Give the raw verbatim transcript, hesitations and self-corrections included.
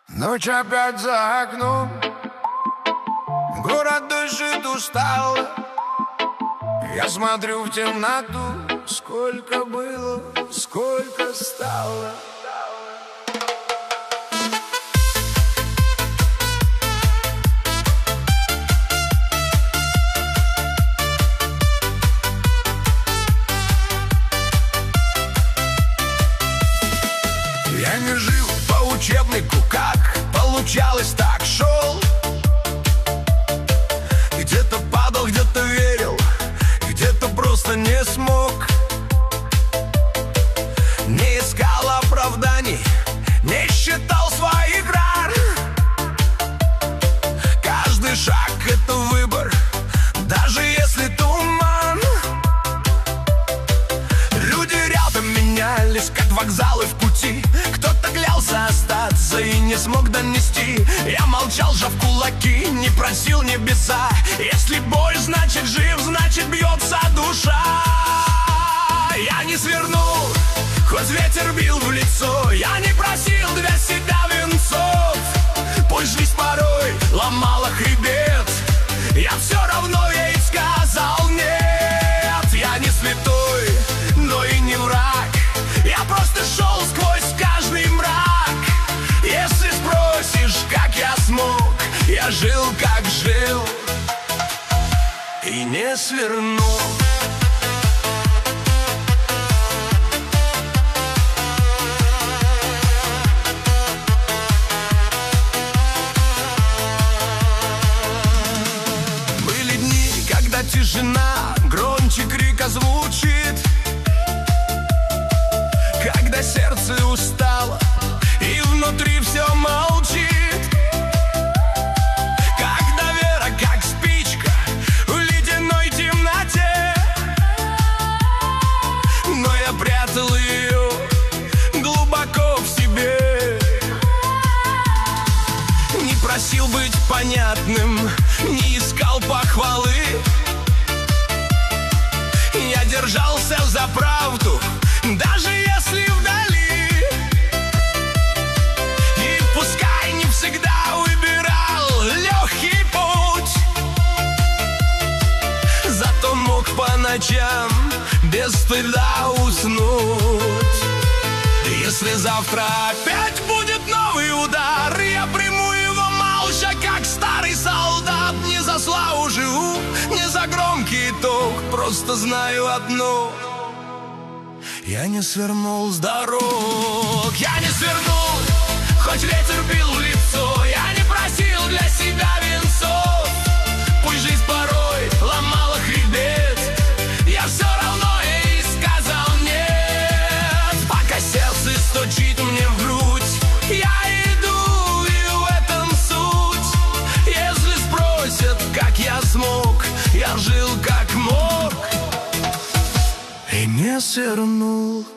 Ночь опять за окном, город дышит устало. Я смотрю в темноту, сколько было, сколько стало. Я не жил по учебнику, как получалось, так шел. Где-то падал, где-то верил, где-то просто не смог. Не искал оправданий, не считал своих ран. Каждый шаг — это выбор, даже если туман. Люди рядом менялись, как вокзалы в пути. Кто-то клялся остаться и не смог донести. Я молчал, сжав кулаки, не просил небеса. Если боль, значит жив, значит бьется душа. Я не свернул, хоть ветер бил в лицо. Я не просил для себя венцов. Пусть жизнь порой ломала хребет, я все равно ей сказал нет. Я не святой, но и не враг. Я просто шел сквозь каждый мрак. Если спросишь, как я смог, я жил, как жил, и не свернул. Были дни, когда тишина громче крика звучит, когда сердце устало и внутри все молчит. Когда вера, как спичка в ледяной темноте, но я прятал ее глубоко в себе. Не просил быть понятным, не искал похвалы. Я держался за правду, даже если вдали. И пускай не всегда выбирал легкий путь, зато мог по ночам без стыда уснуть. Если завтра опять будет новый удар, я приму его молча, как старый солдат. Не за славу живу, не за громкий итог, просто знаю одно: я не свернул с дорог. Я не свернул, хоть ветер бил в лицо. Я не просил для себя венцов. Пусть жизнь порой ломала хребет, я все равно ей сказал нет. Пока сердце стучит мне в грудь, я иду, и в этом суть. Если спросят, как я смог, я жил как мог, и не свернул.